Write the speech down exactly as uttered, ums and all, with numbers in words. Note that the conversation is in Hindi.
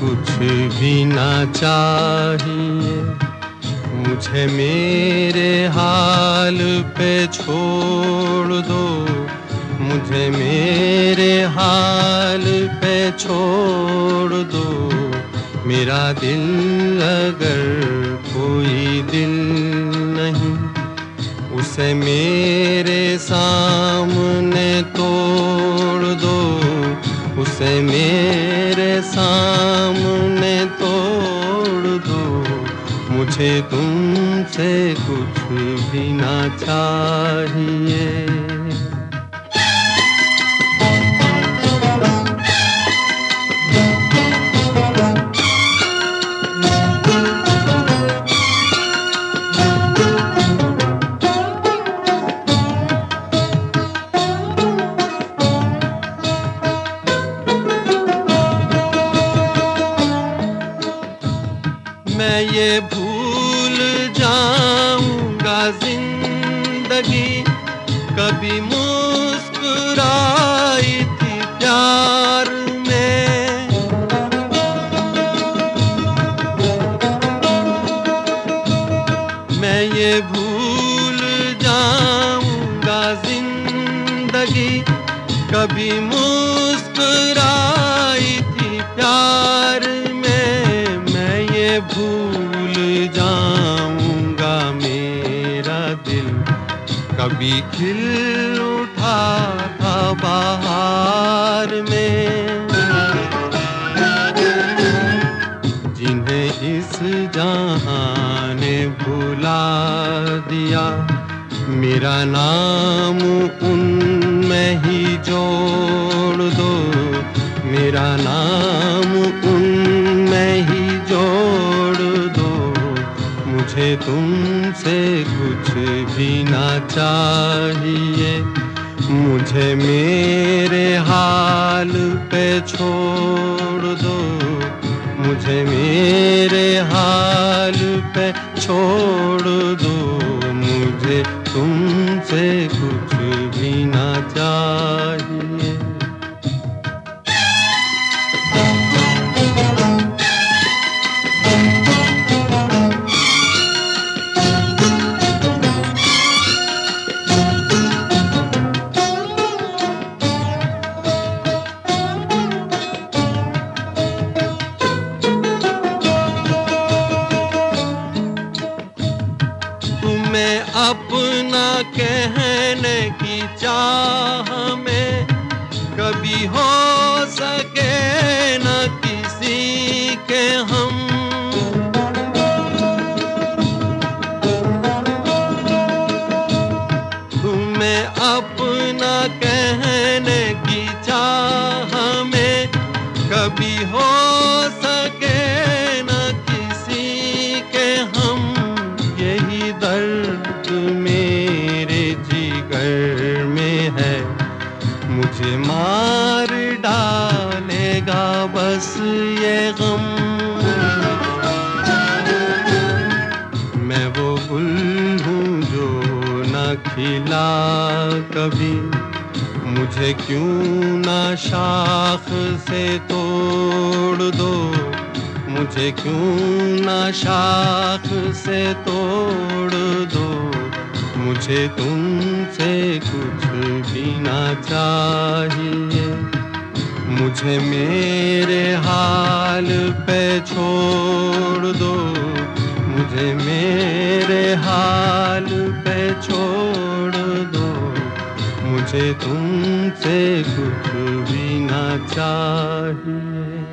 कुछ भी ना चाहिए, मुझे मेरे हाल पे छोड़ दो, मुझे मेरे हाल पे छोड़ दो। मेरा दिल अगर कोई दिल नहीं, उसे मेरे सामने तोड़ दो, उसे मेरे सामने तोड़ दो। मुझे तुमसे कुछ भी ना चाहिए। मैं ये भूल जाऊंगा जिंदगी कभी मुस्कुराई थी प्यार में। मैं ये भूल जाऊंगा जिंदगी कभी मुस्कुराई थी प्यार में। मैं ये भूल जाऊंगा मेरा दिल कभी खिल उठा था बहार में। जिन्हें इस जहां ने भुला दिया, मेरा नाम उनमें ही जोड़ दो, मेरा नाम उनमें ही जोड़ दो। मुझे तुमसे कुछ भी ना चाहिए, मुझे मेरे हाल पे छोड़ दो, मुझे मेरे हाल पे छोड़ दो। मुझे तुमसे कुछ भी ना चाहिए। तुम्हें अपना कहने की चाह में कभी हो सके न किसी के हम। तुम्हें अपना कहने की चाह में कभी हो सके न किसी के हम। यही दर्द मेरे जिगर में है, मुझे मार डालेगा बस ये गम। मैं वो गुल हूँ जो न खिला कभी, मुझे क्यों ना शाख से तोड़ दो, मुझे क्यों ना शाख से तोड़ दो। मुझे तुमसे कुछ भी ना चाहिए, मुझे मेरे हाल पे छोड़ दो, मुझे मेरे हाल पे छोड़ दो। मुझे तुमसे कुछ भी ना चाहिए।